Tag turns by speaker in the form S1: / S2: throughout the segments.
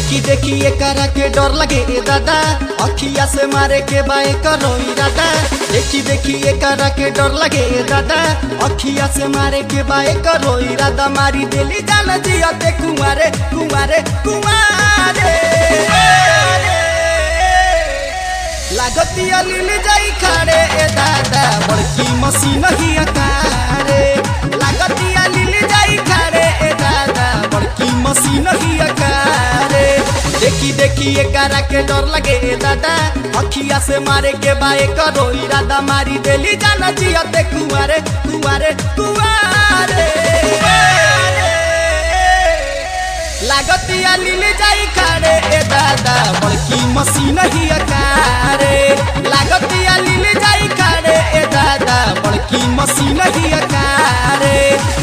S1: देखी देखी एकरा के डर लगे ए दादा, अखिया से मारे के बाए करो इरादा। देखी देखी एकरा के डर लगे ए दादा, अखिया से मारे के बाए करो इरादा। मारी देली जान जियते कुंवारे कुंवारे कुंवारे, लागतिया लीली जाई खाड़े ए दादा, बड़की मशीन ही अकारे। लागतिया लीली जाई खाड़े ए दादा, बड़की मशीन ही अकारे। देखी देखी एकरा के डर लगे ए दादा, अखिया से मारे के बाए करो इरादा। मारी देली जान जियते कुंवारे कुंवारे कुंवारे, लागतिया लीली जाई खाड़े ए दादा, बड़की मशीन ही अकारे। लागतिया लीली जाई खाड़े ए दादा, बड़की मशीन ही अकारे।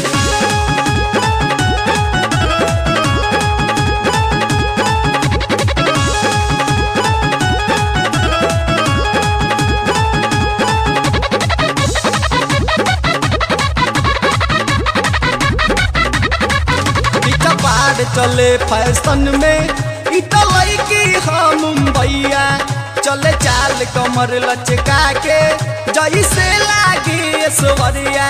S1: चले फैशन में इटलई की हम मुंबईया, चले चाल कमर लचका के जैसे लागे स्वरिया।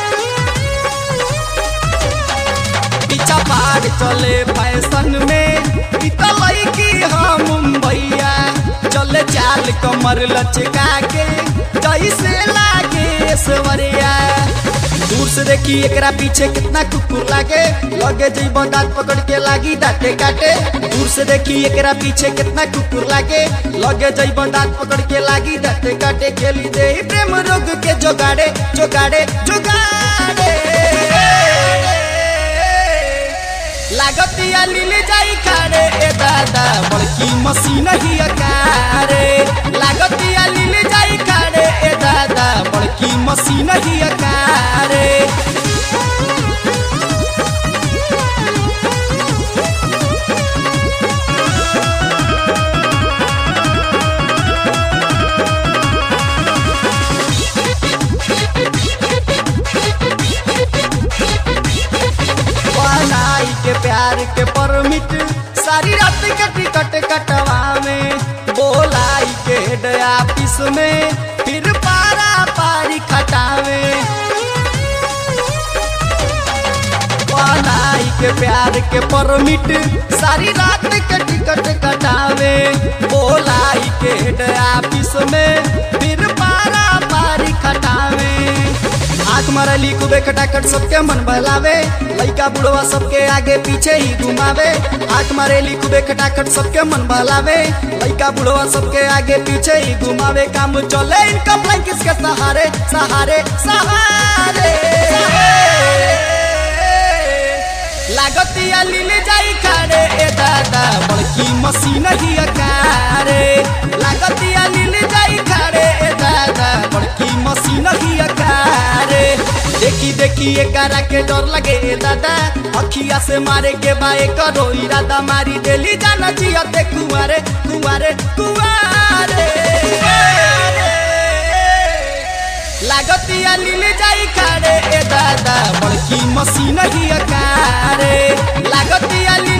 S1: पीछा पार चले फैशन में इटलई की हम मुंबईया, चले चाल कमर लचका के जैसे लागे स्वरिया। दूर से देखी एकरा पीछे कितना कुकुर लागे, लगे जइबो दांत पकड़ के लागी दांते काटे। दूर से देखी एकरा पीछे कितना कुकुर लागे, लगे जइबो दांत पकड़ के लागी दांते काटे। खेली दे प्रेम रोग के जोगाड़े जोगाड़े जोगाड़े, लागतिया लीली जाई खाड़े ए दादा, बड़की मशीन ही अकारे। लागतिया लीली जाई खाड़े ए दादा, बड़की मशीन ही अकारे। के प्यार के परमिट सारी रात के टिकट कटवावे, बोलाई के हेड ऑफिस में फिर पारा पारी खटावे। बोलाई के प्यार के परमिट सारी रात के टिकट कटावे, बोलाई के हेड ऑफिस में फिर पारा पारी खटावे। आँख मारली खूबे खटाखट सबके मन बहलावे, लइका बुढ़वा सबके आगे पीछे ही घुमावे। आँख मारेली खूबे खटाखट सबके मन बहलावे, लइका बुढ़वा सबके आगे पीछे ही घुमावे। काम चले इनका ब्लैंकिस के सहारे सहारे सहारे, लागतिया लीली जाई खाड़े ए दादा, बड़की मशीन ही अकारे। लागतिया लीली जाई खाड़े ए दादा, बड़की मशीन ही अकारे। देखी देखी एकरा के डर लगे ए दादा, अखिया से मारे के बाए करो इरादा। मारी देली जाना जियते कुंवारे कुंवारे कुंवारे, लागतिया लीली जाई खाड़े ए दादा, बड़की मशीन ही अकारे। लागतिया